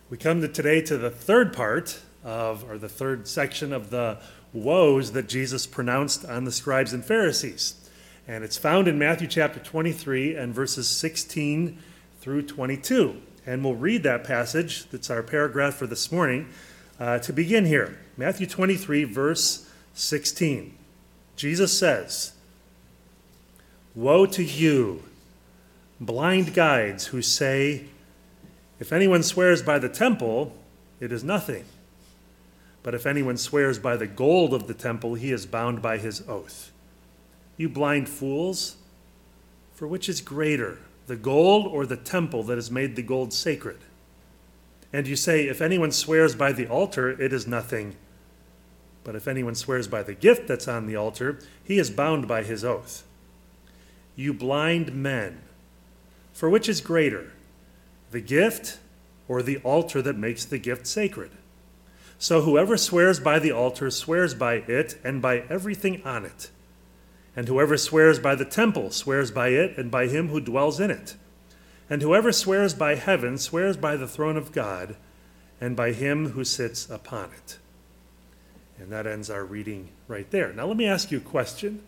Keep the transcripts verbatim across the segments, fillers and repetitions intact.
We come to today to the third part of, or the third section of the woes that Jesus pronounced on the scribes and Pharisees. And it's found in Matthew chapter twenty-three and verses sixteen through twenty-two. And we'll read that passage, that's our paragraph for this morning, uh, to begin here. Matthew twenty-three, verse sixteen. Jesus says, "Woe to you, blind guides who say, 'If anyone swears by the temple, it is nothing. But if anyone swears by the gold of the temple, he is bound by his oath.' You blind fools, for which is greater, the gold or the temple that has made the gold sacred? And you say, 'If anyone swears by the altar, it is nothing. But if anyone swears by the gift that's on the altar, he is bound by his oath. You blind men, for which is greater, the gift or the altar that makes the gift sacred? So whoever swears by the altar swears by it and by everything on it. And whoever swears by the temple swears by it and by him who dwells in it. And whoever swears by heaven swears by the throne of God and by him who sits upon it." And that ends our reading right there. Now let me ask you a question.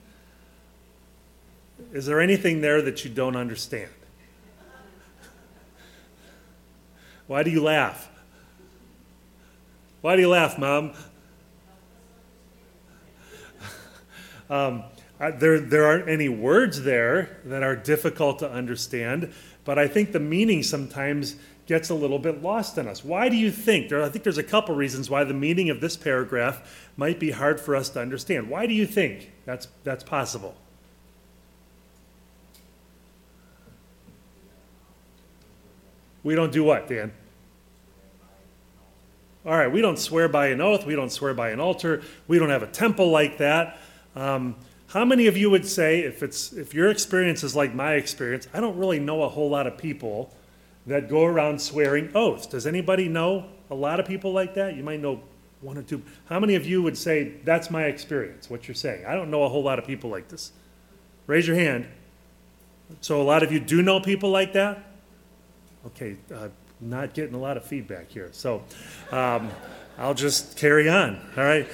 Is there anything there that you don't understand? Why do you laugh? Why do you laugh, Mom? um, I, there, there aren't any words there that are difficult to understand, but I think the meaning sometimes gets a little bit lost on us. Why do you think? There, I think there's a couple reasons why the meaning of this paragraph might be hard for us to understand. Why do you think that's that's possible? We don't do what, Dan? All right, we don't swear by an oath. We don't swear by an altar. We don't have a temple like that. Um, how many of you would say, if it's if your experience is like my experience, I don't really know a whole lot of people that go around swearing oaths? Does anybody know a lot of people like that? You might know one or two. How many of you would say, that's my experience, what you're saying? I don't know a whole lot of people like this. Raise your hand. So a lot of you do know people like that? Okay, uh, not getting a lot of feedback here. So um, I'll just carry on, all right?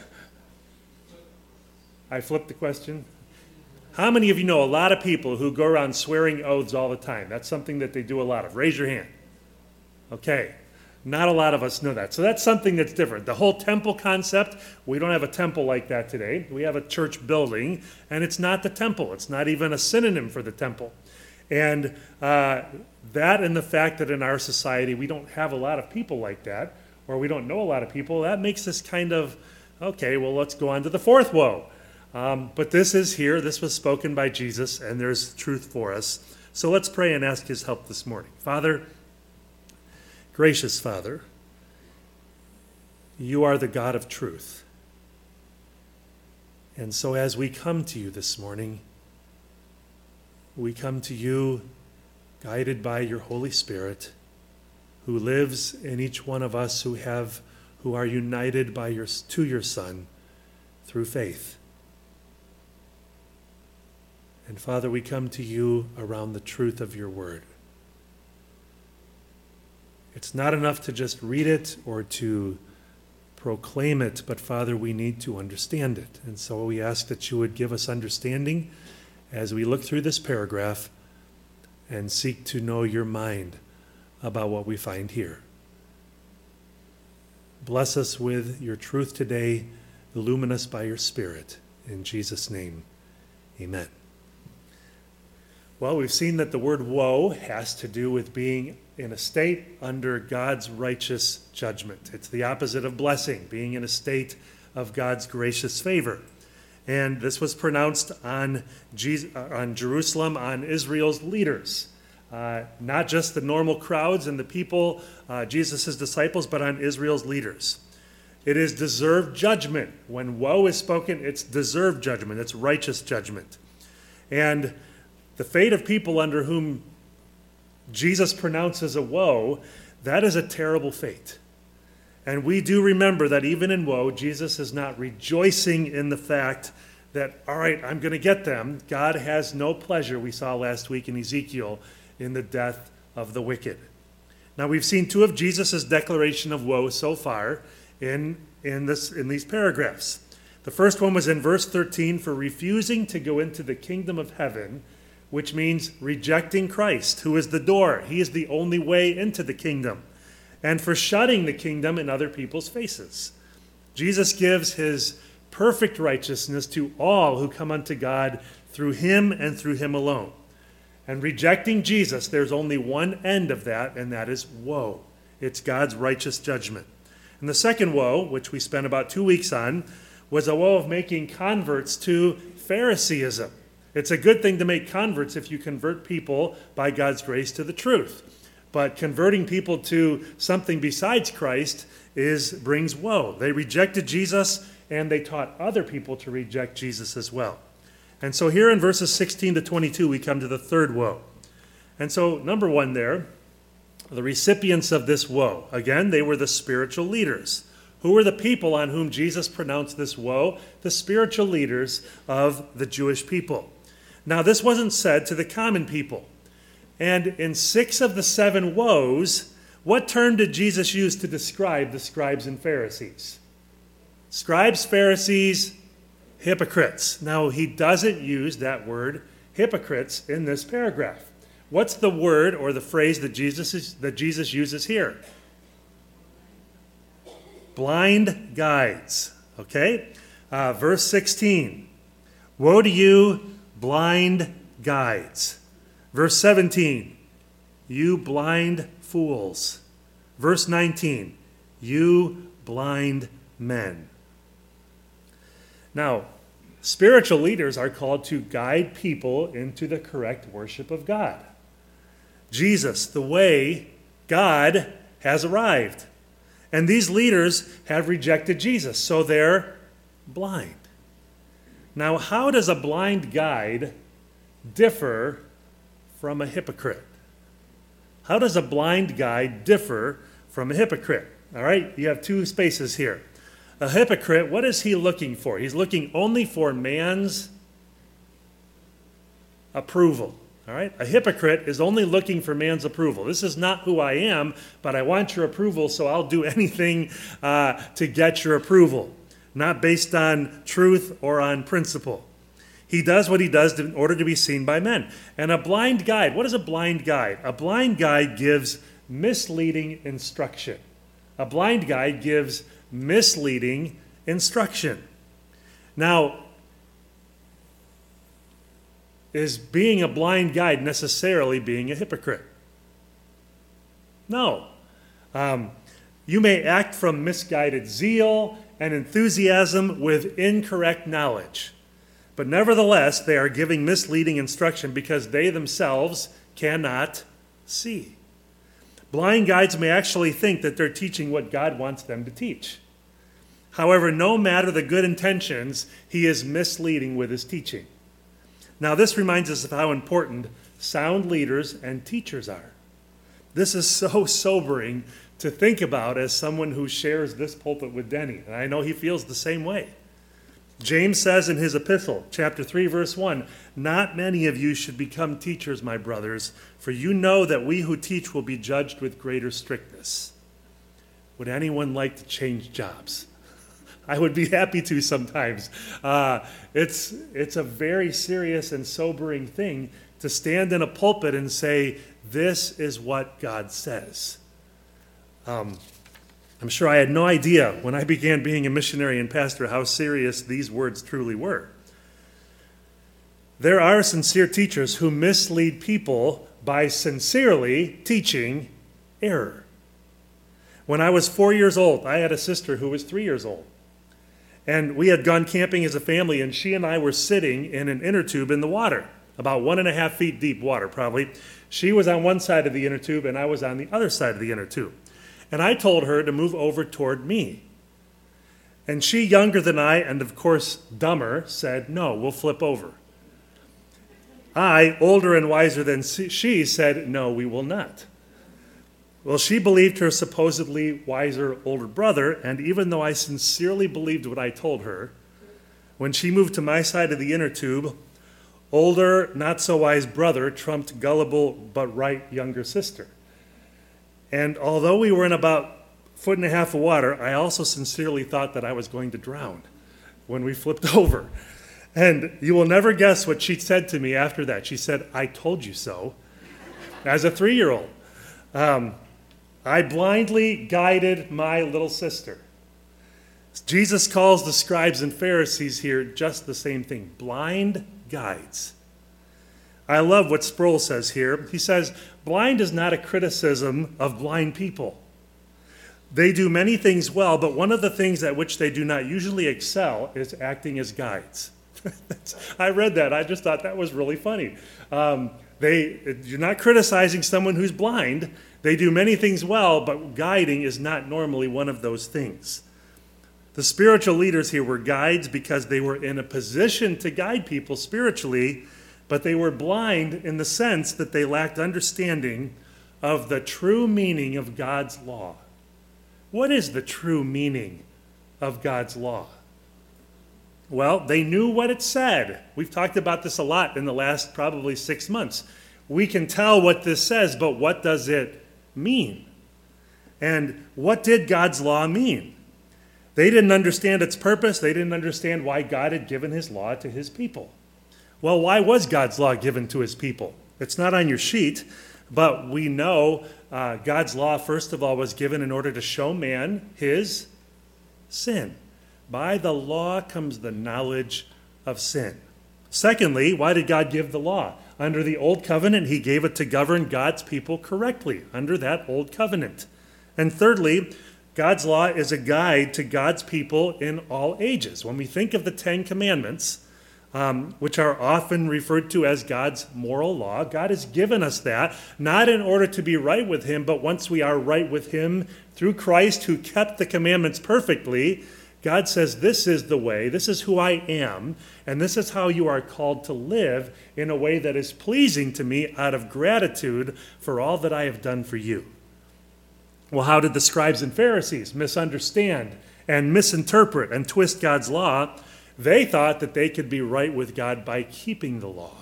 I flipped the question. How many of you know a lot of people who go around swearing oaths all the time? That's something that they do a lot of. Raise your hand. Okay, not a lot of us know that. So that's something that's different. The whole temple concept, we don't have a temple like that today. We have a church building, and it's not the temple. It's not even a synonym for the temple. And uh, that and the fact that in our society we don't have a lot of people like that, or we don't know a lot of people, that makes us kind of, okay, well, let's go on to the fourth woe. Um, but this is here, this was spoken by Jesus, and there's truth for us. So let's pray and ask his help this morning. Father, gracious Father, you are the God of truth. And so as we come to you this morning, we come to you guided by your Holy Spirit, who lives in each one of us who have, who are united by your, to your Son through faith. And Father, we come to you around the truth of your word. It's not enough to just read it or to proclaim it, but Father, we need to understand it. And so we ask that you would give us understanding as we look through this paragraph and seek to know your mind about what we find here. Bless us with your truth today. Illumine us by your Spirit. In Jesus' name, amen. Well, we've seen that the word woe has to do with being in a state under God's righteous judgment. It's the opposite of blessing, being in a state of God's gracious favor. And this was pronounced on, Jesus, on Jerusalem, on Israel's leaders. Uh, not just the normal crowds and the people, uh, Jesus' disciples, but on Israel's leaders. It is deserved judgment. When woe is spoken, it's deserved judgment. It's righteous judgment. And the fate of people under whom Jesus pronounces a woe, that is a terrible fate. And we do remember that even in woe, Jesus is not rejoicing in the fact that, all right, I'm going to get them. God has no pleasure, we saw last week in Ezekiel, in the death of the wicked. Now we've seen two of Jesus' declaration of woe so far in, in, this, in these paragraphs. The first one was in verse thirteen, for refusing to go into the kingdom of heaven, which means rejecting Christ, who is the door. He is the only way into the kingdom. And for shutting the kingdom in other people's faces. Jesus gives his perfect righteousness to all who come unto God through him and through him alone. And rejecting Jesus, there's only one end of that, and that is woe. It's God's righteous judgment. And the second woe, which we spent about two weeks on, was a woe of making converts to Phariseeism. It's a good thing to make converts if you convert people by God's grace to the truth. But converting people to something besides Christ is brings woe. They rejected Jesus, and they taught other people to reject Jesus as well. And so here in verses sixteen to twenty-two, we come to the third woe. And so number one there, the recipients of this woe. Again, they were the spiritual leaders. Who were the people on whom Jesus pronounced this woe? The spiritual leaders of the Jewish people. Now, this wasn't said to the common people. And in six of the seven woes, what term did Jesus use to describe the scribes and Pharisees? Scribes, Pharisees, hypocrites. Now, he doesn't use that word hypocrites in this paragraph. What's the word or the phrase that Jesus is, that Jesus uses here? Blind guides. Okay? Uh, verse sixteen. Woe to you, blind guides. Verse seventeen. You blind fools. Verse nineteen. You blind men. Now, spiritual leaders are called to guide people into the correct worship of God. Jesus, the way, God, has arrived. And these leaders have rejected Jesus, so they're blind. Now, how does a blind guide differ from a hypocrite? How does a blind guide differ from a hypocrite? All right, you have two spaces here. A hypocrite, what is he looking for? He's looking only for man's approval. All right, a hypocrite is only looking for man's approval. This is not who I am, but I want your approval, so I'll do anything uh, to get your approval, not based on truth or on principle. He does what he does in order to be seen by men. And a blind guide, what is a blind guide? A blind guide gives misleading instruction. A blind guide gives misleading instruction. Now, is being a blind guide necessarily being a hypocrite? No. Um, you may act from misguided zeal and enthusiasm with incorrect knowledge. But nevertheless, they are giving misleading instruction because they themselves cannot see. Blind guides may actually think that they're teaching what God wants them to teach. However, no matter the good intentions, he is misleading with his teaching. Now, this reminds us of how important sound leaders and teachers are. This is so sobering to think about as someone who shares this pulpit with Denny, and I know he feels the same way. James says in his epistle, chapter three, verse one, "Not many of you should become teachers, my brothers, for you know that we who teach will be judged with greater strictness." Would anyone like to change jobs? I would be happy to sometimes. Uh, it's, it's a very serious and sobering thing to stand in a pulpit and say, this is what God says. Um, I'm sure I had no idea when I began being a missionary and pastor how serious these words truly were. There are sincere teachers who mislead people by sincerely teaching error. When I was four years old, I had a sister who was three years old. And we had gone camping as a family, and she and I were sitting in an inner tube in the water, about one and a half feet deep water probably. She was on one side of the inner tube, and I was on the other side of the inner tube. And I told her to move over toward me. And she, younger than I, and of course dumber, said, no, we'll flip over. I, older and wiser than she, said, no, we will not. Well, she believed her supposedly wiser older brother, and even though I sincerely believed what I told her, when she moved to my side of the inner tube, older, not-so-wise brother trumped gullible but right younger sister. And although we were in about a foot and a half of water, I also sincerely thought that I was going to drown when we flipped over. And you will never guess what she said to me after that. She said, "I told you so," as a three-year-old. Um, I blindly guided my little sister. Jesus calls the scribes and Pharisees here just the same thing, blind guides. I love what Sproul says here. He says, blind is not a criticism of blind people. They do many things well, but one of the things at which they do not usually excel is acting as guides. I read that. I just thought that was really funny. Um, they, you're not criticizing someone who's blind. They do many things well, but guiding is not normally one of those things. The spiritual leaders here were guides because they were in a position to guide people spiritually, but they were blind in the sense that they lacked understanding of the true meaning of God's law. What is the true meaning of God's law? Well, they knew what it said. We've talked about this a lot in the last probably six months. We can tell what this says, but what does it mean? And what did God's law mean? They didn't understand its purpose. They didn't understand why God had given his law to his people. Well, why was God's law given to his people? It's not on your sheet, but we know uh, God's law, first of all, was given in order to show man his sin. By the law comes the knowledge of sin. Secondly, why did God give the law? Under the old covenant, he gave it to govern God's people correctly under that old covenant. And thirdly, God's law is a guide to God's people in all ages. When we think of the Ten Commandments, um, which are often referred to as God's moral law, God has given us that, not in order to be right with him, but once we are right with him through Christ who kept the commandments perfectly, God says, this is the way, this is who I am, and this is how you are called to live in a way that is pleasing to me out of gratitude for all that I have done for you. Well, how did the scribes and Pharisees misunderstand and misinterpret and twist God's law? They thought that they could be right with God by keeping the law.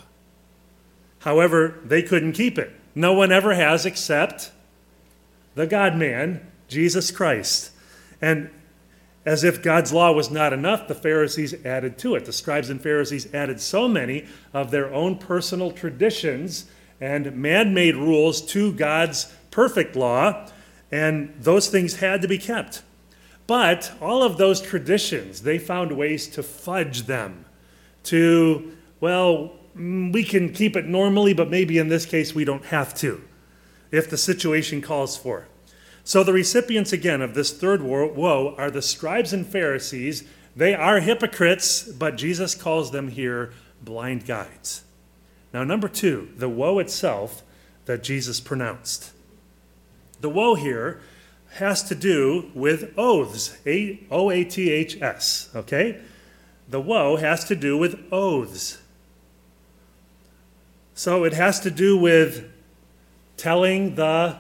However, they couldn't keep it. No one ever has except the God-man, Jesus Christ. And as if God's law was not enough, the Pharisees added to it. The scribes and Pharisees added so many of their own personal traditions and man-made rules to God's perfect law, and those things had to be kept. But all of those traditions, they found ways to fudge them, to, well, we can keep it normally, but maybe in this case we don't have to, if the situation calls for it. So the recipients, again, of this third woe are the scribes and Pharisees. They are hypocrites, but Jesus calls them here blind guides. Now, number two, the woe itself that Jesus pronounced. The woe here has to do with oaths, O A T H S, okay? The woe has to do with oaths. So it has to do with telling the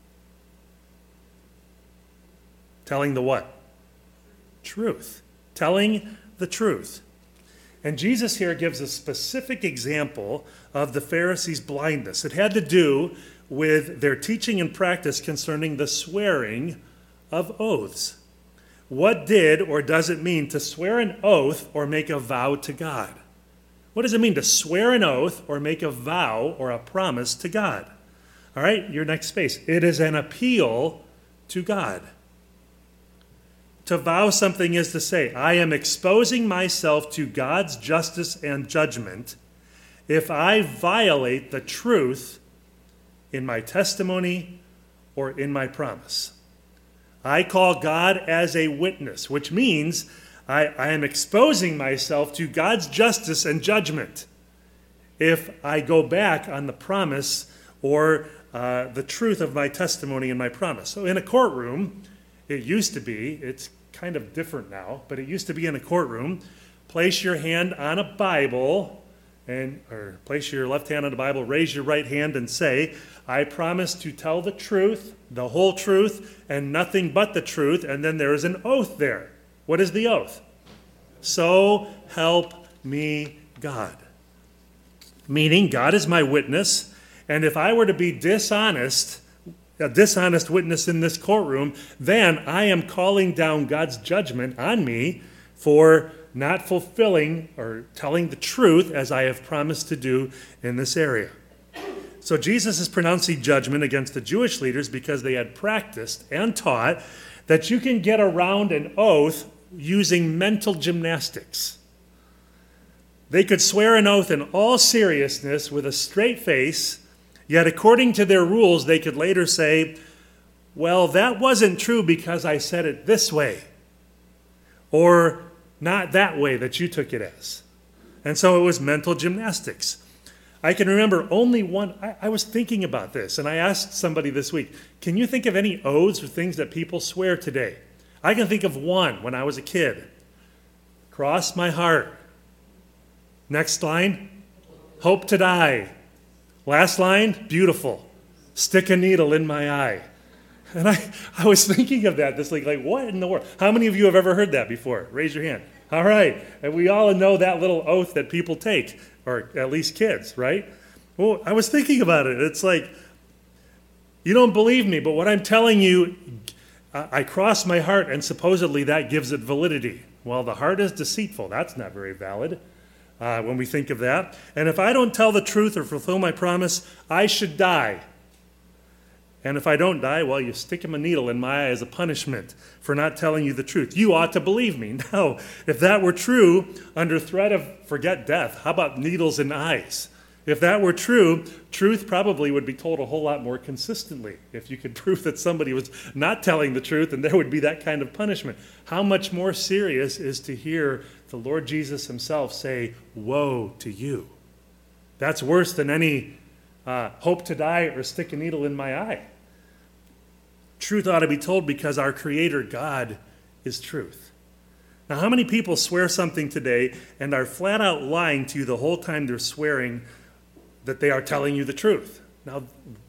Telling the what? Truth. Telling the truth. And Jesus here gives a specific example of the Pharisees' blindness. It had to do with their teaching and practice concerning the swearing of oaths. What did or does it mean to swear an oath or make a vow to God? What does it mean to swear an oath or make a vow or a promise to God? All right, your next space. It is an appeal to God. To vow something is to say, I am exposing myself to God's justice and judgment if I violate the truth in my testimony or in my promise. I call God as a witness, which means I, I am exposing myself to God's justice and judgment if I go back on the promise or uh, the truth of my testimony and my promise. So in a courtroom, it used to be, it's kind of different now, but it used to be in a courtroom, place your hand on a Bible, and or place your left hand on the Bible, raise your right hand and say, I promise to tell the truth, the whole truth, and nothing but the truth, and then there is an oath there. What is the oath? So help me God. Meaning, God is my witness, and if I were to be dishonest a dishonest witness in this courtroom, then I am calling down God's judgment on me for not fulfilling or telling the truth as I have promised to do in this area. So Jesus is pronouncing judgment against the Jewish leaders because they had practiced and taught that you can get around an oath using mental gymnastics. They could swear an oath in all seriousness with a straight face, yet according to their rules, they could later say, well, that wasn't true because I said it this way, or not that way that you took it as. And so it was mental gymnastics. I can remember only one, I, I was thinking about this, and I asked somebody this week, can you think of any oaths or things that people swear today? I can think of one when I was a kid. Cross my heart. Next line, hope to die. Last line, beautiful. Stick a needle in my eye. And I, I was thinking of that this week, like, what in the world? How many of you have ever heard that before? Raise your hand. All right. And we all know that little oath that people take, or at least kids, right? Well, I was thinking about it. It's like, you don't believe me, but what I'm telling you, I cross my heart, and supposedly that gives it validity. Well, the heart is deceitful. That's not very valid uh, when we think of that. And if I don't tell the truth or fulfill my promise, I should die. And if I don't die, well, you stick him a needle in my eye as a punishment for not telling you the truth. You ought to believe me. Now, if that were true, under threat of, forget death, how about needles in eyes? If that were true, truth probably would be told a whole lot more consistently. If you could prove that somebody was not telling the truth, and there would be that kind of punishment. How much more serious is to hear the Lord Jesus himself say, woe to you. That's worse than any uh, hope to die or stick a needle in my eye. Truth ought to be told because our Creator God is truth. Now, how many people swear something today and are flat out lying to you the whole time they're swearing that they are telling you the truth? Now,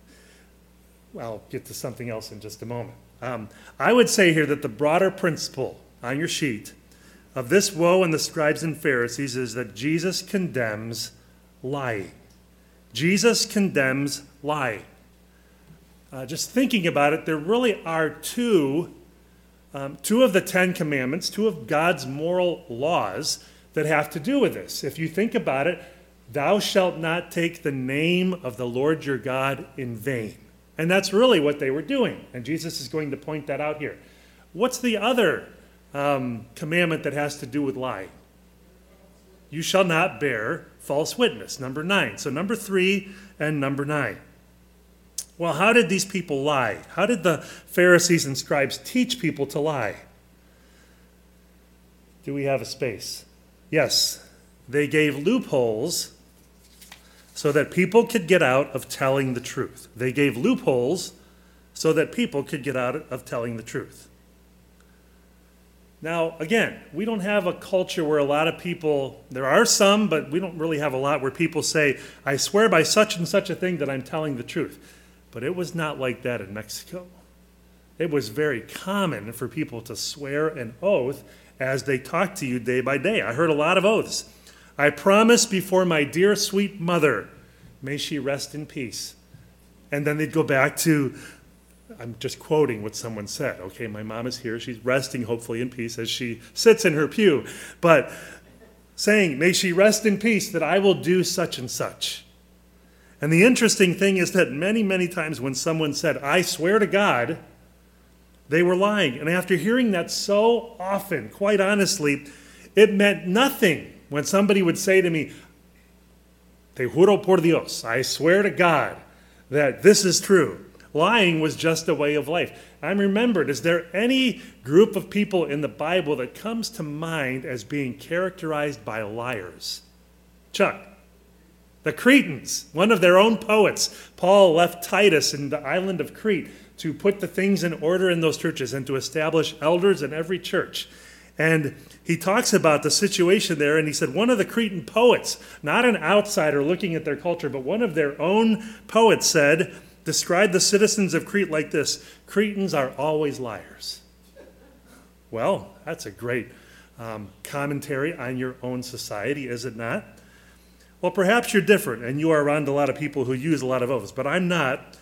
I'll get to something else in just a moment. Um, I would say here that the broader principle on your sheet of this woe in the scribes and Pharisees is that Jesus condemns lying. Jesus condemns lying. Uh, just thinking about it, there really are two, um, two of the Ten Commandments, two of God's moral laws that have to do with this. If you think about it, thou shalt not take the name of the Lord your God in vain. And that's really what they were doing. And Jesus is going to point that out here. What's the other um, commandment that has to do with lying? You shall not bear false witness, number nine. So number three and number nine. Well, how did these people lie? How did the Pharisees and scribes teach people to lie? Do we have a space? Yes. They gave loopholes so that people could get out of telling the truth. They gave loopholes so that people could get out of telling the truth. Now, again, we don't have a culture where a lot of people, there are some, but we don't really have a lot where people say, I swear by such and such a thing that I'm telling the truth. But it was not like that in Mexico. It was very common for people to swear an oath as they talked to you day by day. I heard a lot of oaths. I promise before my dear sweet mother, may she rest in peace. And then they'd go back to, I'm just quoting what someone said. Okay, my mom is here. She's resting hopefully in peace as she sits in her pew. But saying, may she rest in peace that I will do such and such. And the interesting thing is that many, many times when someone said, I swear to God, they were lying. And after hearing that so often, quite honestly, it meant nothing when somebody would say to me, Te juro por Dios, I swear to God that this is true. Lying was just a way of life. I'm remembered, is there any group of people in the Bible that comes to mind as being characterized by liars? Chuck. The Cretans, one of their own poets. Paul left Titus in the island of Crete to put the things in order in those churches and to establish elders in every church. And he talks about the situation there, and he said one of the Cretan poets, not an outsider looking at their culture, but one of their own poets said, described the citizens of Crete like this: Cretans are always liars. Well, that's a great um, commentary on your own society, is it not? Well, perhaps you're different, and you are around a lot of people who use a lot of oaths, but I'm not.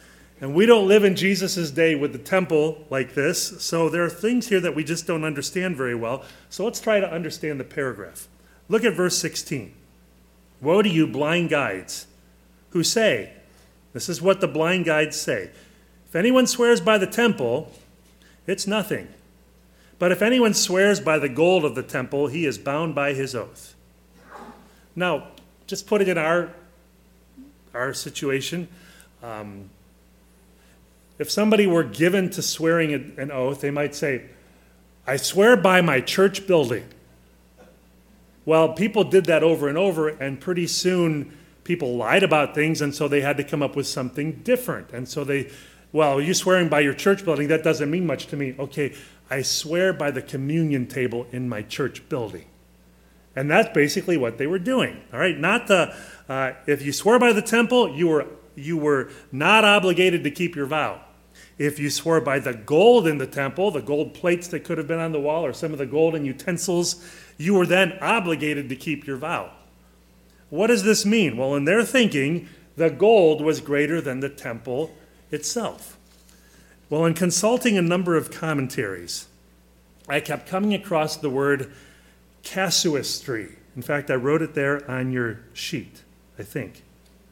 And we don't live in Jesus' day with the temple like this, so there are things here that we just don't understand very well. So let's try to understand the paragraph. Look at verse sixteen. Woe to you, blind guides, who say, this is what the blind guides say, if anyone swears by the temple, it's nothing. But if anyone swears by the gold of the temple, he is bound by his oath. Now, just put it in our, our situation. Um, if somebody were given to swearing an oath, they might say, I swear by my church building. Well, people did that over and over, and pretty soon people lied about things, and so they had to come up with something different. And so they, well, you swearing by your church building, that doesn't mean much to me. Okay, I swear by the communion table in my church building. And that's basically what they were doing. All right, not the, uh, if you swore by the temple, you were, you were not obligated to keep your vow. If you swore by the gold in the temple, the gold plates that could have been on the wall, or some of the golden utensils, you were then obligated to keep your vow. What does this mean? Well, in their thinking, the gold was greater than the temple itself. Well, in consulting a number of commentaries, I kept coming across the word casuistry. In fact, I wrote it there on your sheet, I think.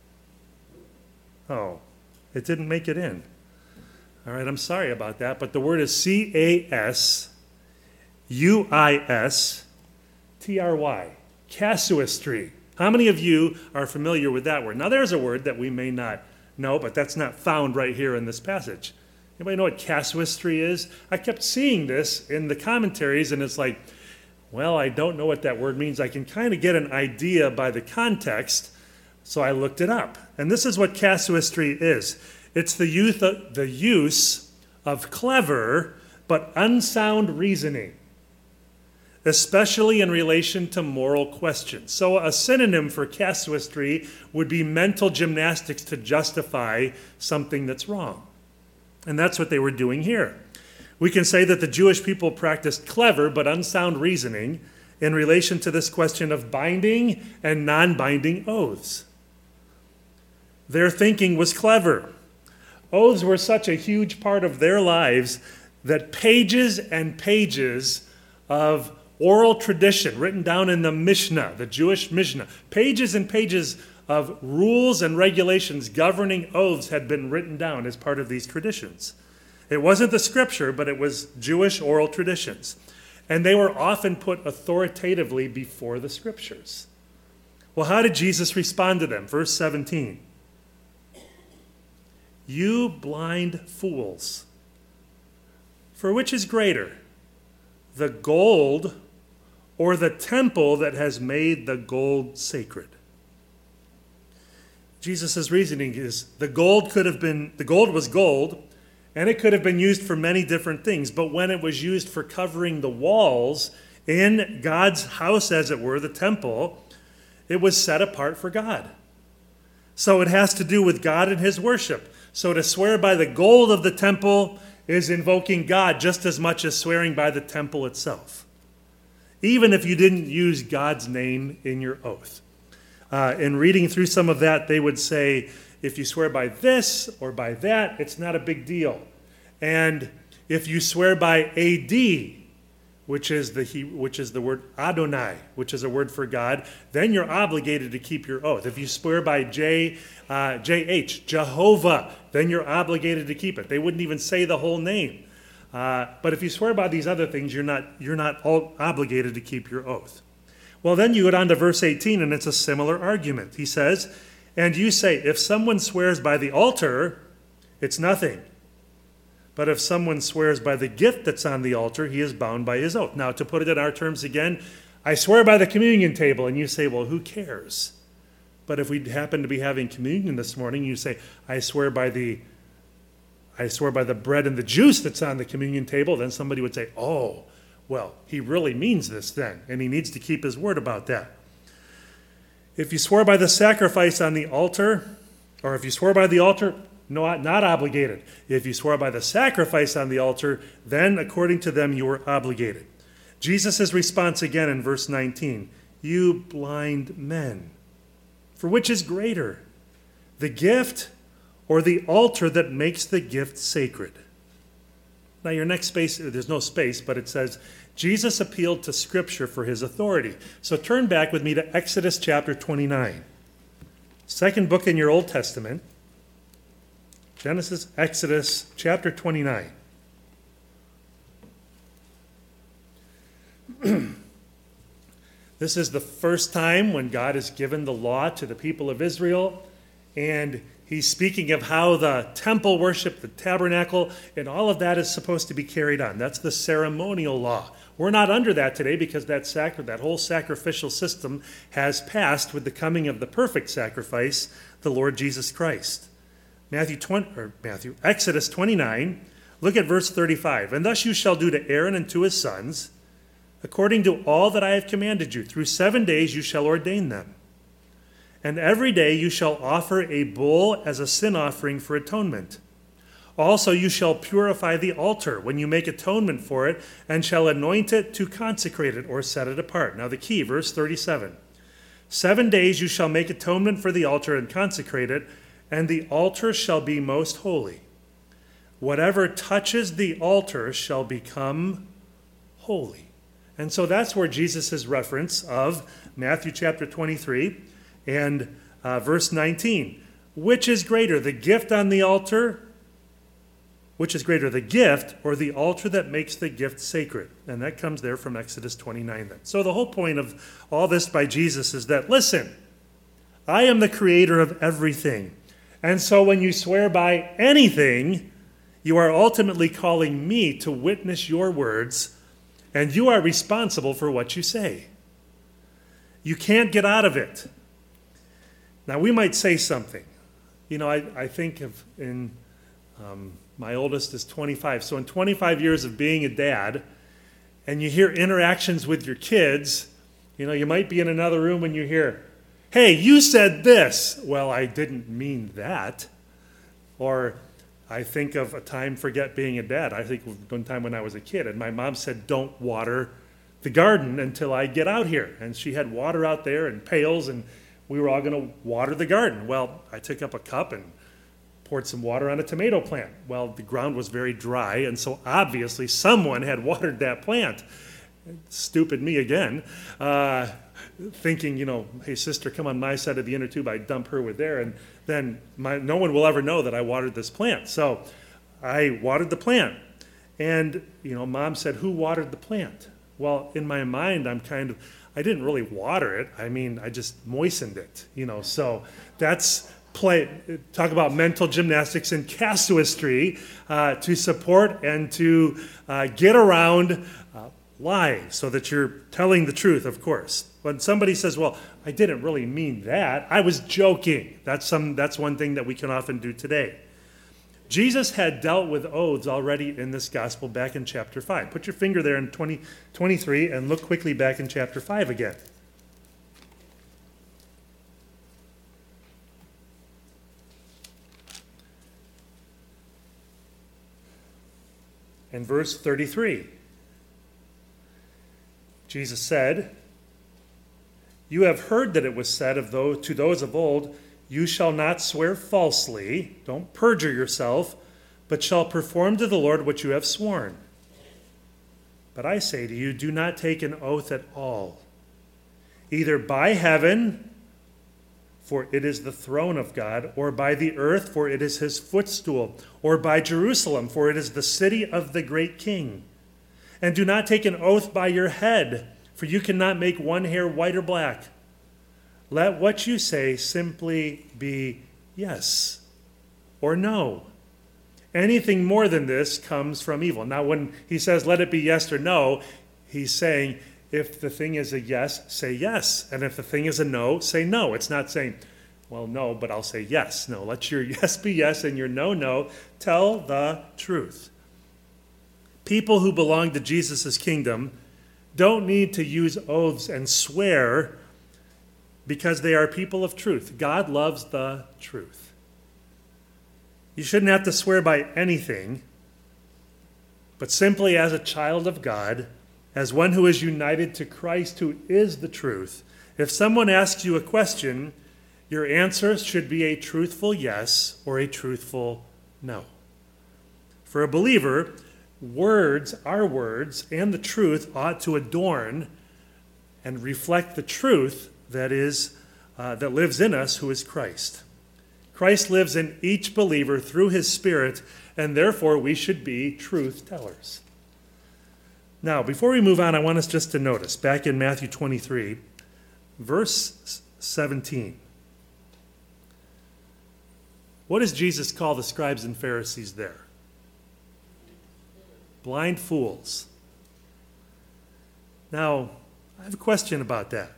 Oh, it didn't make it in. All right, I'm sorry about that, but the word is C A S U I S T R Y, casuistry. How many of you are familiar with that word? Now, there's a word that we may not know, but that's not found right here in this passage. Anybody know what casuistry is? I kept seeing this in the commentaries, and it's like, well, I don't know what that word means. I can kind of get an idea by the context, so I looked it up. And this is what casuistry is. It's the use of, the use of clever but unsound reasoning, especially in relation to moral questions. So a synonym for casuistry would be mental gymnastics to justify something that's wrong. And that's what they were doing here. We can say that the Jewish people practiced clever but unsound reasoning in relation to this question of binding and non-binding oaths. Their thinking was clever. Oaths were such a huge part of their lives that pages and pages of oral tradition written down in the Mishnah, the Jewish Mishnah, pages and pages of rules and regulations governing oaths had been written down as part of these traditions. It wasn't the scripture, but it was Jewish oral traditions. And they were often put authoritatively before the scriptures. Well, how did Jesus respond to them? Verse seventeen. You blind fools, for which is greater, the gold or the temple that has made the gold sacred? Jesus' reasoning is the gold could have been, the gold was gold, and it could have been used for many different things. But when it was used for covering the walls in God's house, as it were, the temple, it was set apart for God. So it has to do with God and his worship. So to swear by the gold of the temple is invoking God just as much as swearing by the temple itself, even if you didn't use God's name in your oath. Uh, in reading through some of that, they would say, if you swear by this or by that, it's not a big deal. And if you swear by A D, which is the which is the word Adonai, which is a word for God, then you're obligated to keep your oath. If you swear by J, uh, J H, Jehovah, then you're obligated to keep it. They wouldn't even say the whole name. Uh, but if you swear by these other things, you're not you're not all obligated to keep your oath. Well, then you go down to verse eighteen, and it's a similar argument. He says, and you say, if someone swears by the altar, it's nothing. But if someone swears by the gift that's on the altar, he is bound by his oath. Now, to put it in our terms again, I swear by the communion table, and you say, well, who cares? But if we happen to be having communion this morning, you say, I swear by the I swear by the bread and the juice that's on the communion table, then somebody would say, oh, well, he really means this then, and he needs to keep his word about that. If you swore by the sacrifice on the altar, or if you swore by the altar, no, not obligated. If you swore by the sacrifice on the altar, then according to them you were obligated. Jesus' response again in verse nineteen, you blind men, for which is greater, the gift or the altar that makes the gift sacred. Now your next space, there's no space, but it says, Jesus appealed to Scripture for his authority. So turn back with me to Exodus chapter twenty-nine. Second book in your Old Testament. Genesis, Exodus chapter twenty-nine. This is the first time when God has given the law to the people of Israel, and he's speaking of how the temple worship, the tabernacle, and all of that is supposed to be carried on. That's the ceremonial law. We're not under that today because that sacri- that whole sacrificial system has passed with the coming of the perfect sacrifice, the Lord Jesus Christ. Matthew twenty, or Matthew, Exodus twenty-nine, look at verse thirty-five. And thus you shall do to Aaron and to his sons, according to all that I have commanded you. Through seven days you shall ordain them. And every day you shall offer a bull as a sin offering for atonement. Also you shall purify the altar when you make atonement for it, and shall anoint it to consecrate it or set it apart. Now the key, verse thirty-seven. Seven days you shall make atonement for the altar and consecrate it, and the altar shall be most holy. Whatever touches the altar shall become holy. And so that's where Jesus' reference of Matthew chapter twenty-three and uh, verse nineteen. Which is greater, the gift on the altar? Which is greater, the gift or the altar that makes the gift sacred? And that comes there from Exodus twenty-nine then. So the whole point of all this by Jesus is that, listen, I am the creator of everything. And so when you swear by anything, you are ultimately calling me to witness your words, and you are responsible for what you say. You can't get out of it. Now, we might say something. You know, I, I think of in... Um, My oldest is twenty-five. So in twenty-five years of being a dad, and you hear interactions with your kids, you know, you might be in another room and you hear, hey, you said this. Well, I didn't mean that. Or I think of a time, forget being a dad. I think of one time when I was a kid, and my mom said, don't water the garden until I get out here. And she had water out there and pails, and we were all going to water the garden. Well, I took up a cup and poured some water on a tomato plant. Well, the ground was very dry, and so obviously someone had watered that plant. Stupid me again, uh, thinking, you know, hey, sister, come on my side of the inner tube. I dump her with there, and then my, no one will ever know that I watered this plant. So I watered the plant, and, you know, mom said, who watered the plant? Well, in my mind, I'm kind of, I didn't really water it. I mean, I just moistened it, you know, so that's play, talk about mental gymnastics and casuistry uh, to support and to uh, get around uh, lying so that you're telling the truth, of course. When somebody says, well, I didn't really mean that, I was joking. That's some. That's one thing that we can often do today. Jesus had dealt with oaths already in this gospel back in chapter five. Put your finger there in twenty, twenty-three and look quickly back in chapter five again. In verse thirty-three, Jesus said, you have heard that it was said of those, to those of old, you shall not swear falsely, don't perjure yourself, but shall perform to the Lord what you have sworn. But I say to you, do not take an oath at all, either by heaven, for it is the throne of God, or by the earth, for it is his footstool, or by Jerusalem, for it is the city of the great king. And do not take an oath by your head, for you cannot make one hair white or black. Let what you say simply be yes or no. Anything more than this comes from evil. Now, when he says let it be yes or no, he's saying, if the thing is a yes, say yes. And if the thing is a no, say no. It's not saying, well, no, but I'll say yes. No, let your yes be yes and your no, no. Tell the truth. People who belong to Jesus' kingdom don't need to use oaths and swear because they are people of truth. God loves the truth. You shouldn't have to swear by anything, but simply as a child of God, as one who is united to Christ, who is the truth. If someone asks you a question, Your answer should be a truthful yes or a truthful no. For a believer, words, our words, and the truth ought to adorn and reflect the truth that is uh, that lives in us, who is Christ. Christ lives in each believer through his Spirit, and therefore we should be truth tellers. Now, before we move on, I want us just to notice, back in Matthew twenty-three, verse seventeen. What does Jesus call the scribes and Pharisees there? Blind fools. Now, I have a question about that.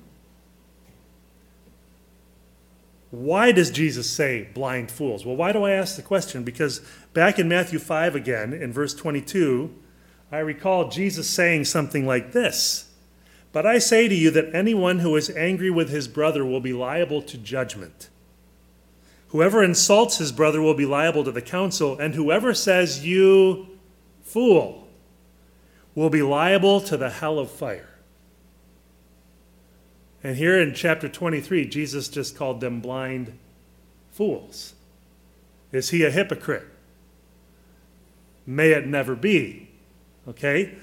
Why does Jesus say blind fools? Well, why do I ask the question? Because back in Matthew five again, in verse twenty-two, I recall Jesus saying something like this: "But I say to you that anyone who is angry with his brother will be liable to judgment. Whoever insults his brother will be liable to the council, and whoever says, 'You fool,' will be liable to the hell of fire." And here in chapter twenty-three, Jesus just called them blind fools. Is he a hypocrite? May it never be. Okay?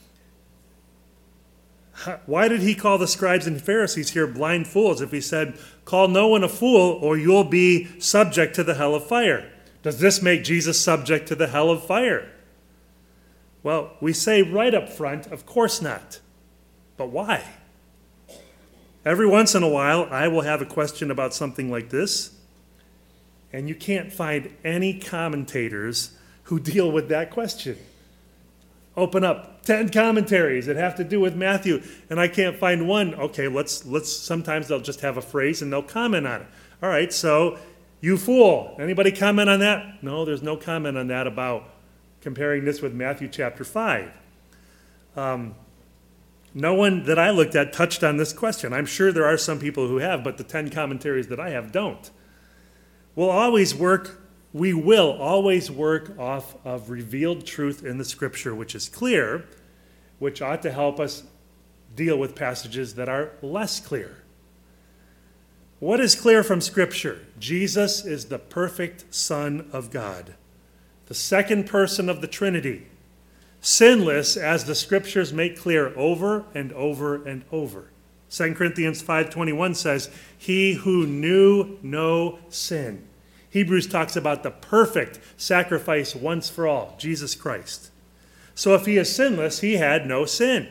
Why did he call the scribes and Pharisees here blind fools if he said, "Call no one a fool or you'll be subject to the hell of fire"? Does this make Jesus subject to the hell of fire? Well, we say right up front, of course not. But why? Every once in a while, I will have a question about something like this, and you can't find any commentators who deal with that question. Open up ten commentaries that have to do with Matthew, and I can't find one. Okay, let's let's. Sometimes they'll just have a phrase and they'll comment on it. All right, so "you fool." Anybody comment on that? No, there's no comment on that about comparing this with Matthew chapter five. Um, no one that I looked at touched on this question. I'm sure there are some people who have, but the ten commentaries that I have don't. We'll always work. We will always work off of revealed truth in the Scripture, which is clear, which ought to help us deal with passages that are less clear. What is clear from Scripture? Jesus is the perfect Son of God, the second person of the Trinity, sinless, as the Scriptures make clear over and over and over. Second Corinthians five twenty-one says, "He who knew no sin." Hebrews talks about the perfect sacrifice once for all, Jesus Christ. So if he is sinless, he had no sin.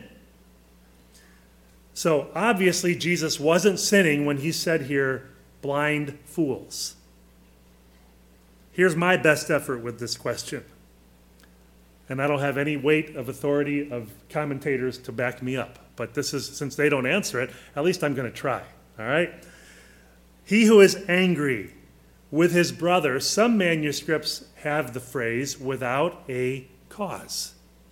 So obviously Jesus wasn't sinning when he said here, blind fools. Here's my best effort with this question. And I don't have any weight of authority of commentators to back me up. But this is, since they don't answer it, at least I'm going to try. All right? He who is angry with his brother, some manuscripts have the phrase "without a cause."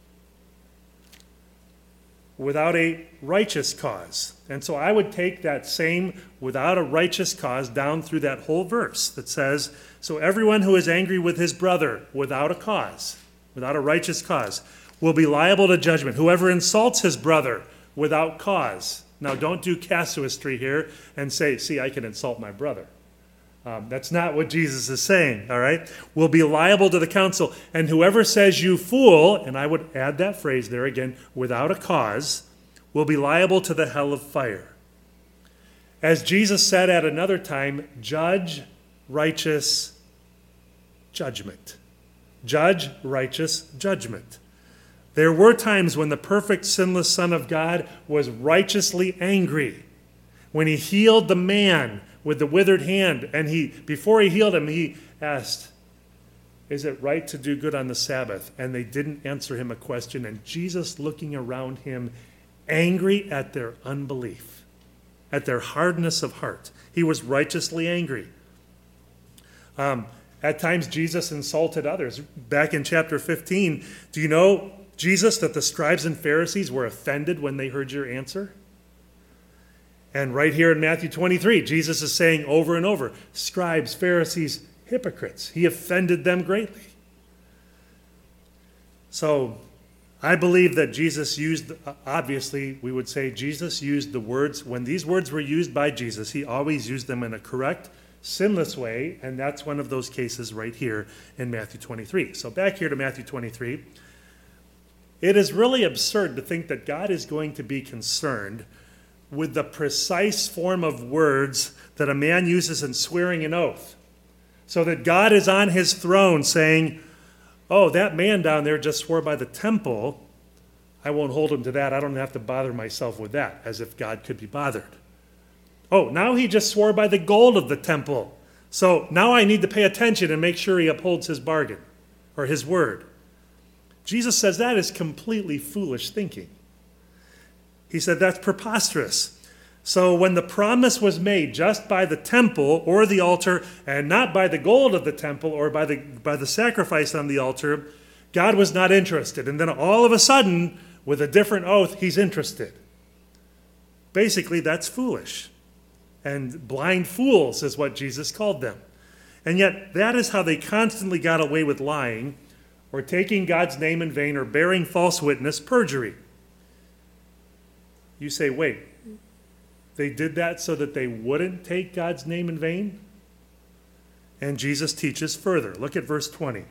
Without a righteous cause. And so I would take that same "without a righteous cause" down through that whole verse that says, so everyone who is angry with his brother without a cause, without a righteous cause, will be liable to judgment. Whoever insults his brother without cause. Now don't do casuistry here and say, see, I can insult my brother. Um, that's not what Jesus is saying, all right? Will be liable to the council. And whoever says "you fool," and I would add that phrase there again, "without a cause," will be liable to the hell of fire. As Jesus said at another time, judge righteous judgment. Judge righteous judgment. There were times when the perfect sinless Son of God was righteously angry. When he healed the man with the withered hand, and he, before he healed him, he asked, "Is it right to do good on the Sabbath?" And they didn't answer him a question, and Jesus, looking around him, angry at their unbelief, at their hardness of heart. He was righteously angry. Um, at times, Jesus insulted others. Back in chapter fifteen, do you know, Jesus, that the scribes and Pharisees were offended when they heard your answer? And right here in Matthew twenty-three, Jesus is saying over and over, scribes, Pharisees, hypocrites. He offended them greatly. So I believe that Jesus used, obviously, we would say Jesus used the words, when these words were used by Jesus, he always used them in a correct, sinless way, and that's one of those cases right here in Matthew twenty-three. So back here to Matthew twenty-three. It is really absurd to think that God is going to be concerned with the precise form of words that a man uses in swearing an oath. So that God is on his throne saying, oh, that man down there just swore by the temple. I won't hold him to that. I don't have to bother myself with that, as if God could be bothered. Oh, now he just swore by the gold of the temple. So now I need to pay attention and make sure he upholds his bargain or his word. Jesus says that is completely foolish thinking. He said that's preposterous. So when the promise was made just by the temple or the altar and not by the gold of the temple or by the, by the sacrifice on the altar, God was not interested. And then all of a sudden, with a different oath, he's interested. Basically, that's foolish. And blind fools is what Jesus called them. And yet, that is how they constantly got away with lying or taking God's name in vain or bearing false witness, perjury. You say, wait, they did that so that they wouldn't take God's name in vain? And Jesus teaches further. Look at verse twenty.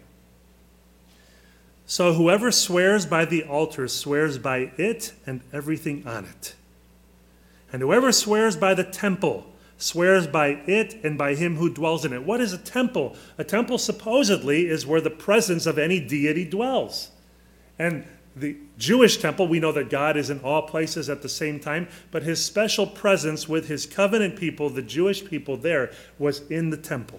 So whoever swears by the altar swears by it and everything on it. And whoever swears by the temple swears by it and by him who dwells in it. What is a temple? A temple supposedly is where the presence of any deity dwells. And the Jewish temple, we know that God is in all places at the same time, but his special presence with his covenant people, the Jewish people there, was in the temple.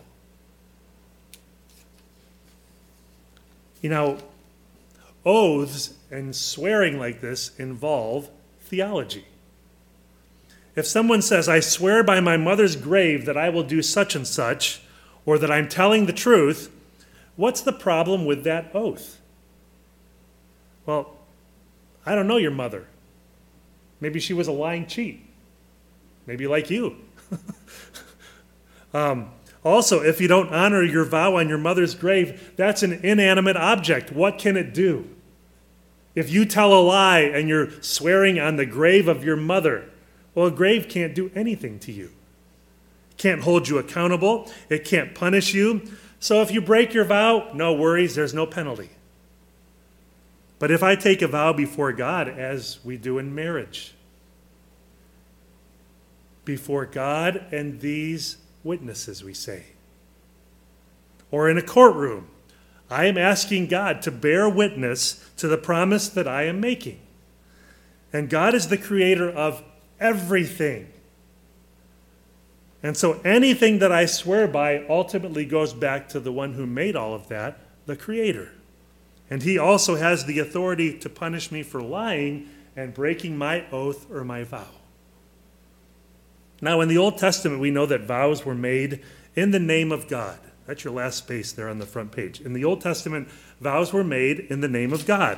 You know, oaths and swearing like this involve theology. If someone says, I swear by my mother's grave that I will do such and such, or that I'm telling the truth, what's the problem with that oath? Well, I don't know your mother. Maybe she was a lying cheat. Maybe like you. um, also, if you don't honor your vow on your mother's grave, that's an inanimate object. What can it do? If you tell a lie and you're swearing on the grave of your mother, well, a grave can't do anything to you. It can't hold you accountable. It can't punish you. So if you break your vow, no worries, there's no penalty. But if I take a vow before God, as we do in marriage, before God and these witnesses, we say, or in a courtroom, I am asking God to bear witness to the promise that I am making. And God is the creator of everything. And so anything that I swear by ultimately goes back to the one who made all of that, the creator. And he also has the authority to punish me for lying and breaking my oath or my vow. Now, in the Old Testament, we know that vows were made in the name of God. That's your last space there on the front page. In the Old Testament, vows were made in the name of God.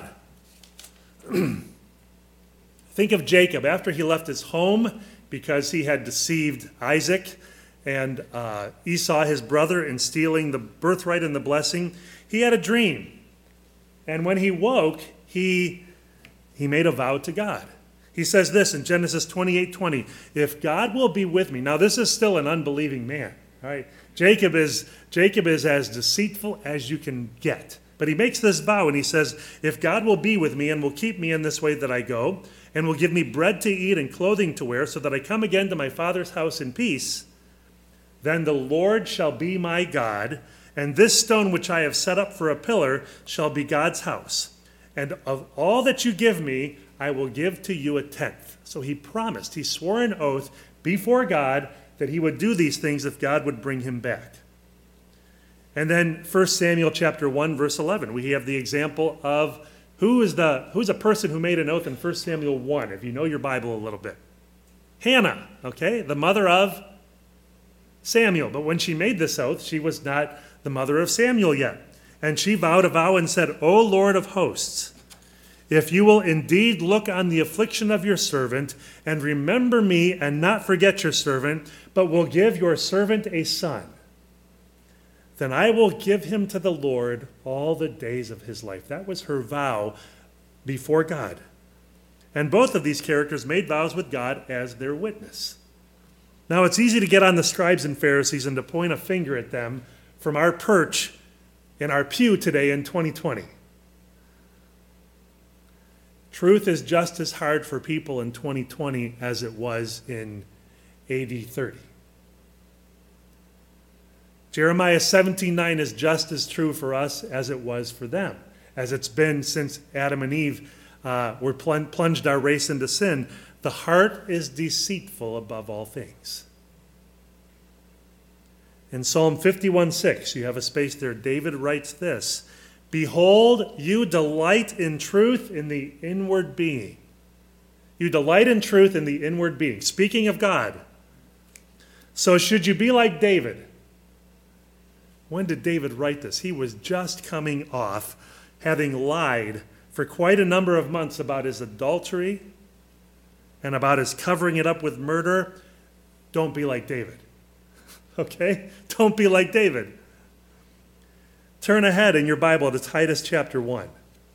Think of Jacob. After he left his home because he had deceived Isaac and uh, Esau, his brother, in stealing the birthright and the blessing, he had a dream. And when he woke, he, he made a vow to God. He says this in Genesis twenty-eight twenty, if God will be with me. Now, this is still an unbelieving man. All right? Jacob is, Jacob is as deceitful as you can get. But he makes this vow and he says, if God will be with me and will keep me in this way that I go, and will give me bread to eat and clothing to wear, so that I come again to my father's house in peace, then the Lord shall be my God, and this stone which I have set up for a pillar shall be God's house. And of all that you give me, I will give to you a tenth. So he promised, he swore an oath before God that he would do these things if God would bring him back. And then First Samuel chapter one, verse eleven, we have the example of who is the who's a person who made an oath in First Samuel one, if you know your Bible a little bit. Hannah, okay, the mother of Samuel. But when she made this oath, she was not the mother of Samuel yet. And she vowed a vow and said, O Lord of hosts, if you will indeed look on the affliction of your servant and remember me and not forget your servant, but will give your servant a son, then I will give him to the Lord all the days of his life. That was her vow before God. And both of these characters made vows with God as their witness. Now, it's easy to get on the scribes and Pharisees and to point a finger at them from our perch in our pew today in twenty twenty. Truth is just as hard for people in twenty twenty as it was in A D thirty. Jeremiah seventeen nine is just as true for us as it was for them, as it's been since Adam and Eve uh, were plung- plunged our race into sin. The heart is deceitful above all things. In Psalm fifty-one six, you have a space there, David writes this, "Behold, you delight in truth in the inward being." You delight in truth in the inward being. Speaking of God. So should you be like David? When did David write this? He was just coming off having lied for quite a number of months about his adultery and about his covering it up with murder. Don't be like David. Okay? Don't be like David. Turn ahead in your Bible to Titus chapter one.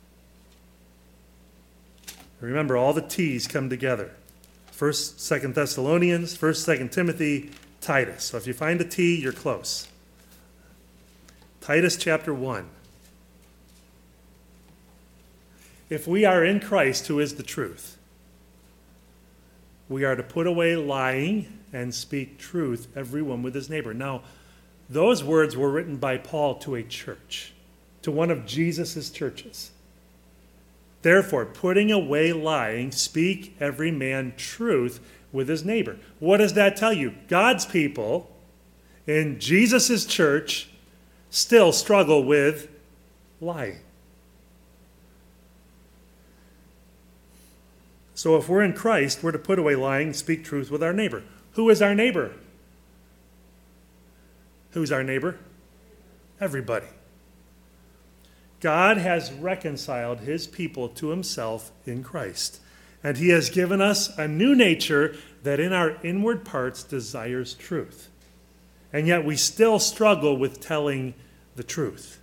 Remember, all the T's come together. First, Second Thessalonians, First, Second Timothy, Titus. So if you find a T, you're close. Titus chapter one. If we are in Christ, who is the truth, we are to put away lying and speak truth, everyone with his neighbor. Now, those words were written by Paul to a church, to one of Jesus' churches. Therefore, putting away lying, speak every man truth with his neighbor. What does that tell you? God's people in Jesus' church still struggle with lying. So if we're in Christ, we're to put away lying and speak truth with our neighbor. Who is our neighbor? Who's our neighbor? Everybody. God has reconciled his people to himself in Christ, and he has given us a new nature that in our inward parts desires truth. And yet we still struggle with telling the truth.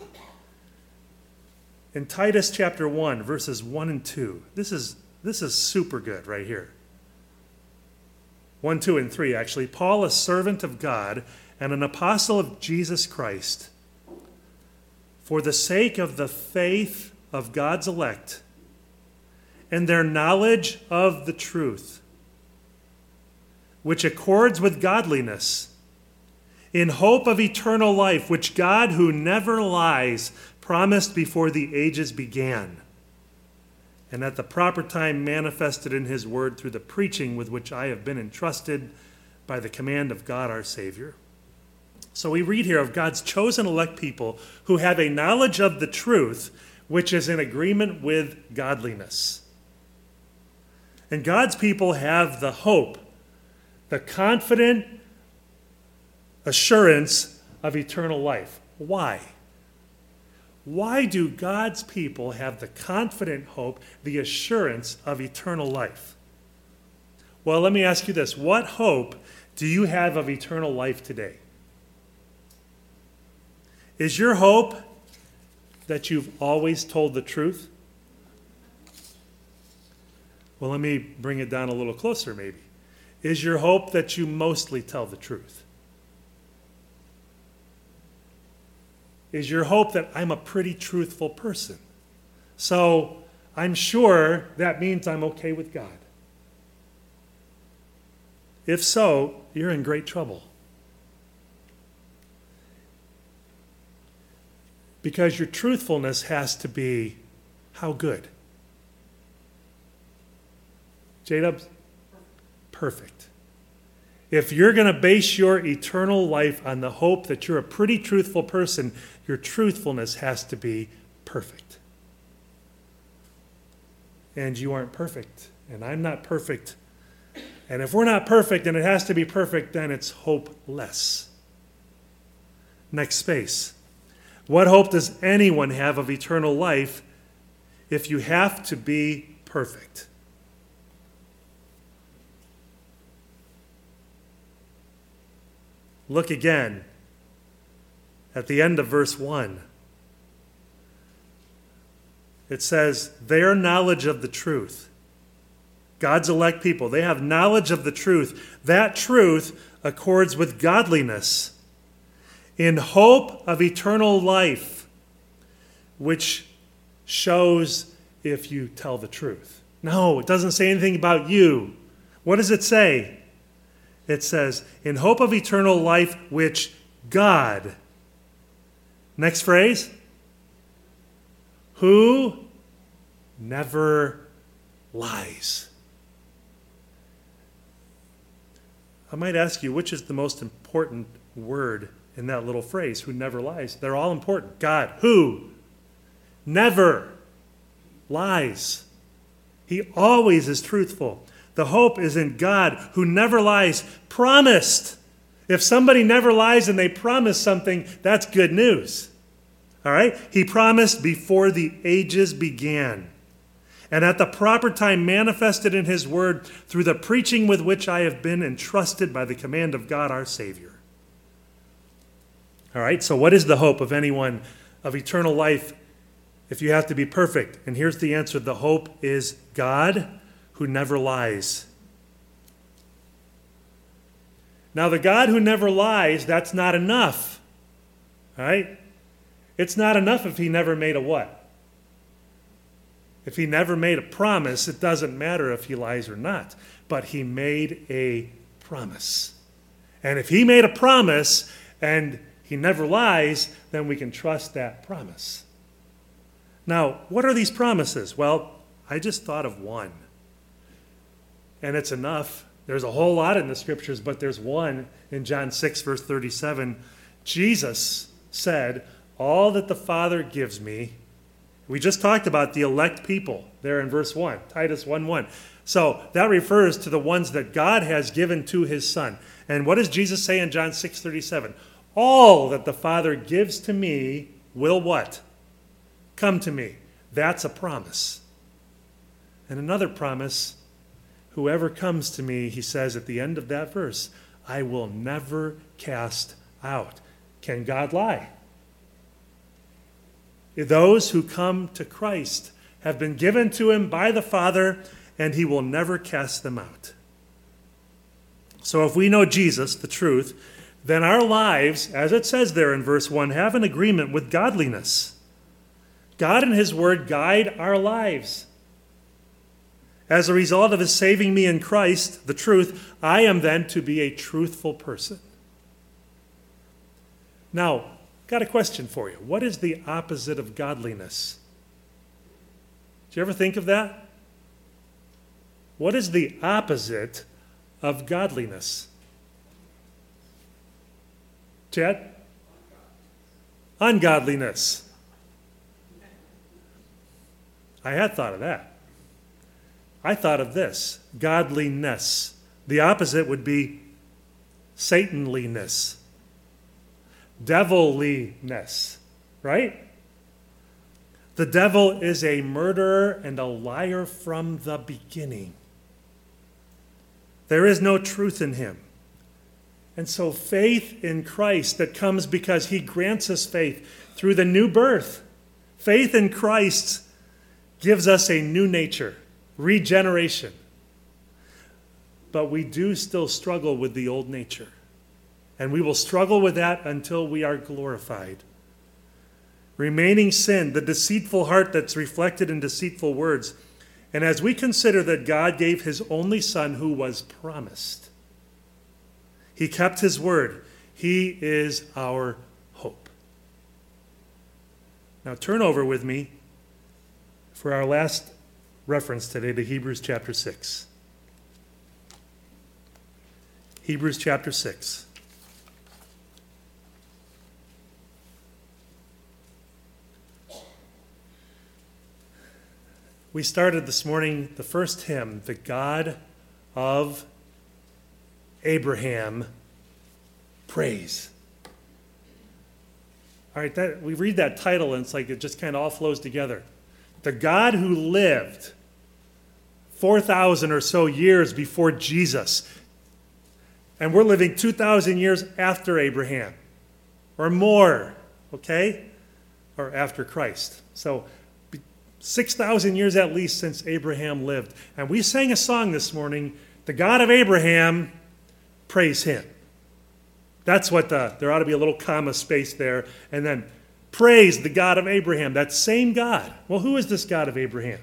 In Titus chapter one, verses one and two, this is, this is super good right here. one, two, and three, actually. Paul, a servant of God and an apostle of Jesus Christ, for the sake of the faith of God's elect and their knowledge of the truth, which accords with godliness, in hope of eternal life, which God, who never lies, promised before the ages began, and at the proper time manifested in his word through the preaching with which I have been entrusted by the command of God our Savior. So we read here of God's chosen elect people who have a knowledge of the truth, which is in agreement with godliness. And God's people have the hope, the confident assurance of eternal life. Why? Why do God's people have the confident hope, the assurance of eternal life? Well, let me ask you this. What hope do you have of eternal life today? Is your hope that you've always told the truth? Well, let me bring it down a little closer, maybe. Is your hope that you mostly tell the truth? Is your hope that I'm a pretty truthful person? So I'm sure that means I'm okay with God. If so, you're in great trouble. Because your truthfulness has to be how good? J-Dubs? Perfect. If you're going to base your eternal life on the hope that you're a pretty truthful person, your truthfulness has to be perfect. And you aren't perfect, and I'm not perfect. And if we're not perfect and it has to be perfect, then it's hopeless. Next space. What hope does anyone have of eternal life if you have to be perfect? Look again at the end of verse one. It says, their knowledge of the truth. God's elect people, they have knowledge of the truth. That truth accords with godliness in hope of eternal life, which shows if you tell the truth. No, it doesn't say anything about you. What does it say? It says, in hope of eternal life, which God. Next phrase. Who never lies. I might ask you, which is the most important word in that little phrase, who never lies? They're all important. God, who never lies. He always is truthful. The hope is in God, who never lies, promised. If somebody never lies and they promise something, that's good news. All right? He promised before the ages began, and at the proper time manifested in his word through the preaching with which I have been entrusted by the command of God our Savior. All right, so what is the hope of anyone of eternal life if you have to be perfect? And here's the answer. The hope is God, who never lies. Now, the God who never lies, that's not enough. All right? It's not enough if he never made a what? If he never made a promise, it doesn't matter if he lies or not. But he made a promise. And if he made a promise and he never lies, then we can trust that promise. Now, what are these promises? Well, I just thought of one. And it's enough. There's a whole lot in the scriptures, but there's one in John six, verse thirty-seven. Jesus said, all that the Father gives me. We just talked about the elect people there in verse one, Titus one one. So that refers to the ones that God has given to his Son. And what does Jesus say in John six thirty-seven? All that the Father gives to me will what? Come to me. That's a promise. And another promise, whoever comes to me, he says at the end of that verse, I will never cast out. Can God lie? Those who come to Christ have been given to him by the Father, and he will never cast them out. So if we know Jesus, the truth, then our lives, as it says there in verse one, have an agreement with godliness. God and his word guide our lives. As a result of his saving me in Christ, the truth, I am then to be a truthful person. Now, got a question for you. What is the opposite of godliness? Did you ever think of that? What is the opposite of godliness? Chad? Ungodliness. I had thought of that. I thought of this, godliness. The opposite would be Sataniness, devilliness, right? The devil is a murderer and a liar from the beginning. There is no truth in him. And so faith in Christ that comes because he grants us faith through the new birth. Faith in Christ gives us a new nature, regeneration. But we do still struggle with the old nature. And we will struggle with that until we are glorified. Remaining sin, the deceitful heart that's reflected in deceitful words. And as we consider that God gave his only Son who was promised, he kept his word. He is our hope. Now turn over with me for our last reference today to Hebrews chapter six. Hebrews chapter six. We started this morning the first hymn, The God of Abraham, Praise. All right, that, we read that title and it's like it just kind of all flows together. The God who lived four thousand or so years before Jesus. And we're living two thousand years after Abraham or more, okay? Or after Christ. So six thousand years at least since Abraham lived. And we sang a song this morning, the God of Abraham, praise him. That's what the, there ought to be a little comma space there. And then praise the God of Abraham, that same God. Well, who is this God of Abraham?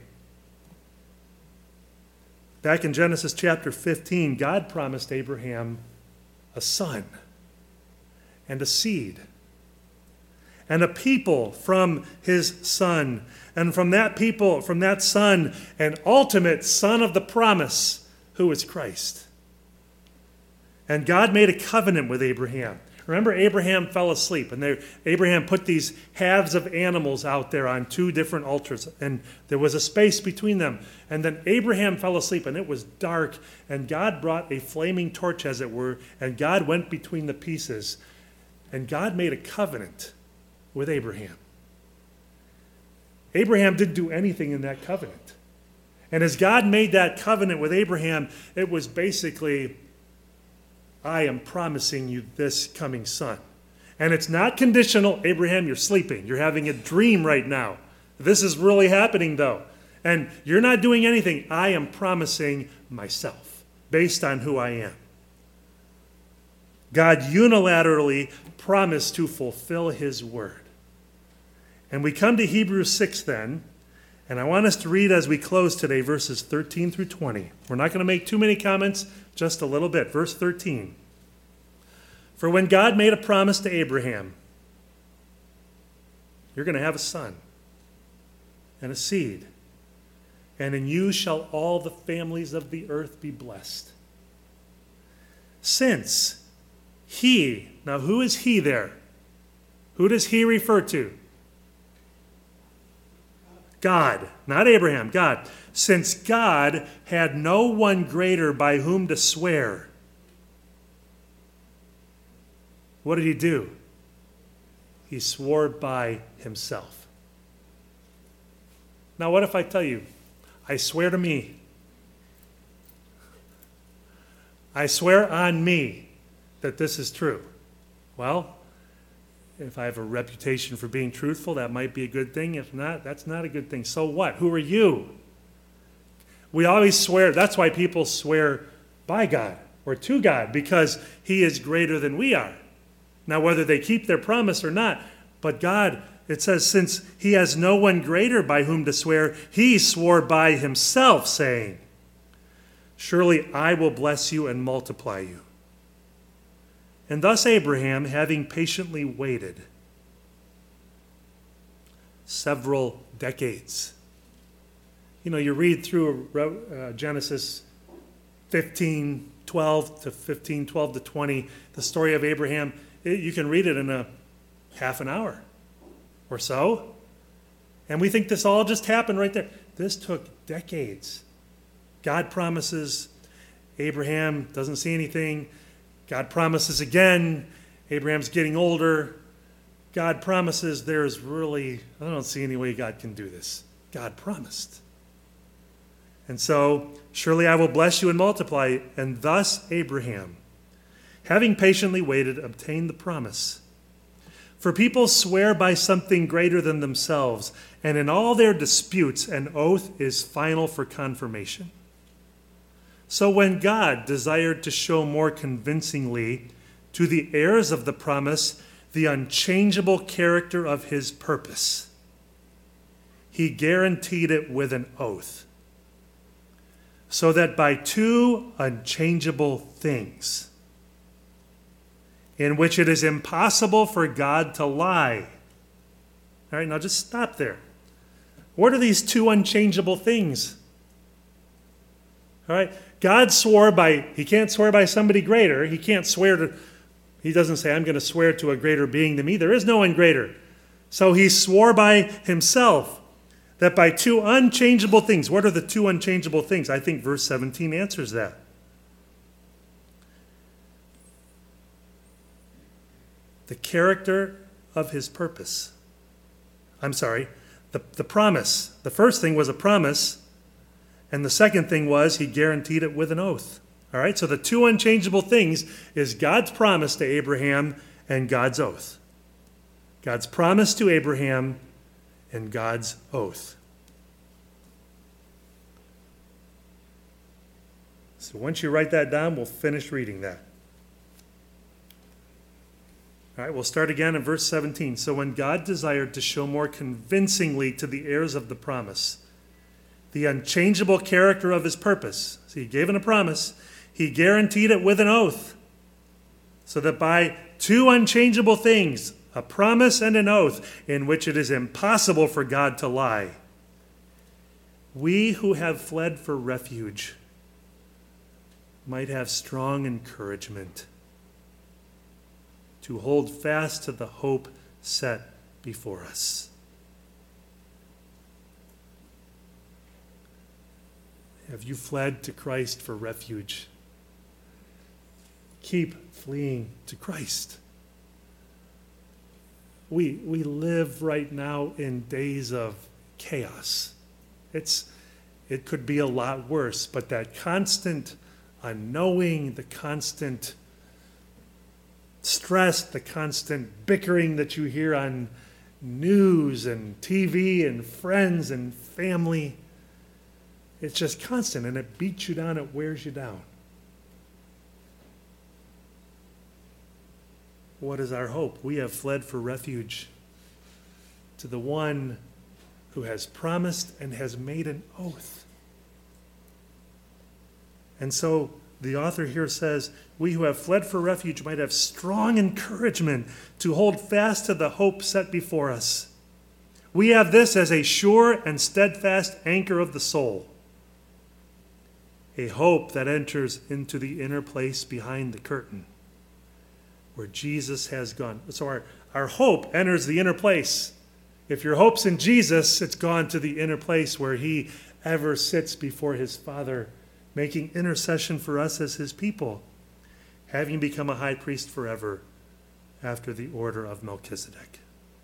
Back in Genesis chapter fifteen, God promised Abraham a son and a seed and a people from his son. And from that people, from that son, an ultimate son of the promise, who is Christ. And God made a covenant with Abraham. Remember, Abraham fell asleep, and there, Abraham put these halves of animals out there on two different altars, and there was a space between them. And then Abraham fell asleep, and it was dark, and God brought a flaming torch, as it were, and God went between the pieces, and God made a covenant with Abraham. Abraham didn't do anything in that covenant. And as God made that covenant with Abraham, it was basically, I am promising you this coming son. And it's not conditional. Abraham, you're sleeping. You're having a dream right now. This is really happening, though. And you're not doing anything. I am promising myself based on who I am. God unilaterally promised to fulfill his word. And we come to Hebrews six then, and I want us to read as we close today verses thirteen through twenty. We're not going to make too many comments, just a little bit. Verse thirteen. For when God made a promise to Abraham, you're going to have a son and a seed, and in you shall all the families of the earth be blessed. Since he, now who is he there? Who does he refer to? God, not Abraham, God. Since God had no one greater by whom to swear, what did he do? He swore by himself. Now, what if I tell you, I swear to me, I swear on me that this is true? Well, if I have a reputation for being truthful, that might be a good thing. If not, that's not a good thing. So what? Who are you? We always swear. That's why people swear by God or to God, because he is greater than we are. Now, whether they keep their promise or not, but God, it says, since he has no one greater by whom to swear, he swore by himself, saying, surely I will bless you and multiply you. And thus Abraham, having patiently waited several decades. You know, you read through uh, Genesis fifteen twelve to fifteen twelve to twenty, the story of Abraham. It, you can read it in a half an hour or so. And we think this all just happened right there. This took decades. God promises. Abraham doesn't see anything. God promises again. Abraham's getting older. God promises. There's really, I don't see any way God can do this. God promised. And so, surely I will bless you and multiply. And thus Abraham, having patiently waited, obtained the promise. For people swear by something greater than themselves, and in all their disputes, an oath is final for confirmation. So when God desired to show more convincingly to the heirs of the promise the unchangeable character of his purpose, he guaranteed it with an oath, so that by two unchangeable things, in which it is impossible for God to lie. All right, now just stop there. What are these two unchangeable things? All right, God swore by, he can't swear by somebody greater. He can't swear to, he doesn't say, I'm going to swear to a greater being than me. There is no one greater. So he swore by himself that by two unchangeable things. What are the two unchangeable things? I think verse seventeen answers that. The character of his purpose. I'm sorry, the, the promise. The first thing was a promise. And the second thing was he guaranteed it with an oath. All right, so the two unchangeable things is God's promise to Abraham and God's oath. God's promise to Abraham and God's oath. So once you write that down, we'll finish reading that. All right, we'll start again in verse seventeen. So when God desired to show more convincingly to the heirs of the promise the unchangeable character of his purpose, so he gave it a promise, he guaranteed it with an oath, so that by two unchangeable things, a promise and an oath, in which it is impossible for God to lie, we who have fled for refuge might have strong encouragement to hold fast to the hope set before us. Have you fled to Christ for refuge? Keep fleeing to Christ. We, we live right now in days of chaos. It's, it could be a lot worse, but that constant unknowing, the constant stress, the constant bickering that you hear on news and T V and friends and family, it's just constant, and it beats you down, it wears you down. What is our hope? We have fled for refuge to the one who has promised and has made an oath. And so the author here says, we who have fled for refuge might have strong encouragement to hold fast to the hope set before us. We have this as a sure and steadfast anchor of the soul, a hope that enters into the inner place behind the curtain, where Jesus has gone. So our, our hope enters the inner place. If your hope's in Jesus, it's gone to the inner place where he ever sits before his Father, making intercession for us as his people, having become a high priest forever after the order of Melchizedek.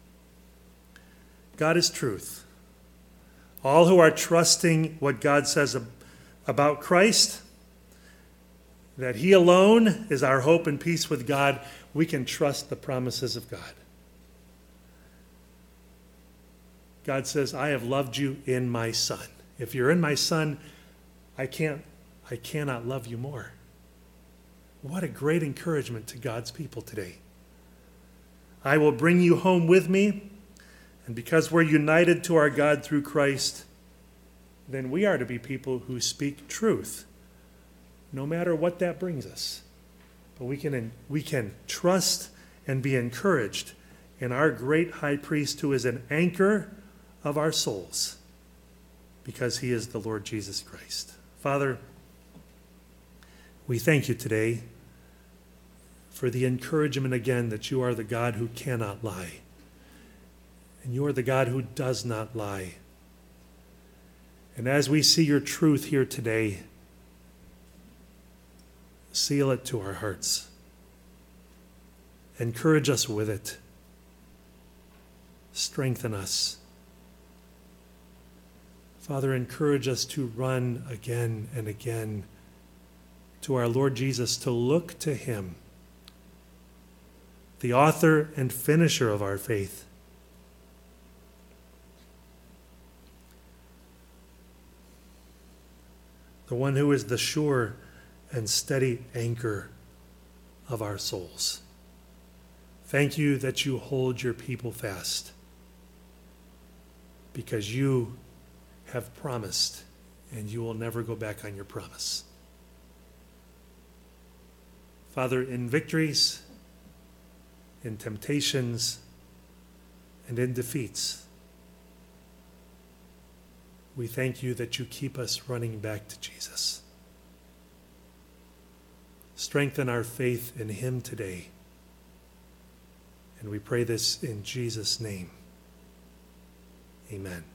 God is truth. All who are trusting what God says about Christ, that he alone is our hope and peace with God, we can trust the promises of God. God says, I have loved you in my Son. If you're in my Son, I can't, I cannot love you more. What a great encouragement to God's people today. I will bring you home with me, and because we're united to our God through Christ, then we are to be people who speak truth, no matter what that brings us. But we can, we can trust and be encouraged in our great high priest who is an anchor of our souls, because he is the Lord Jesus Christ. Father, we thank you today for the encouragement again that you are the God who cannot lie, and you are the God who does not lie. And as we see your truth here today, seal it to our hearts. Encourage us with it. Strengthen us. Father, encourage us to run again and again to our Lord Jesus, to look to him, the author and finisher of our faith. The one who is the sure and steady anchor of our souls. Thank you that you hold your people fast, because you have promised and you will never go back on your promise. Father, in victories, in temptations, and in defeats, we thank you that you keep us running back to Jesus. Strengthen our faith in him today. And we pray this in Jesus' name. Amen.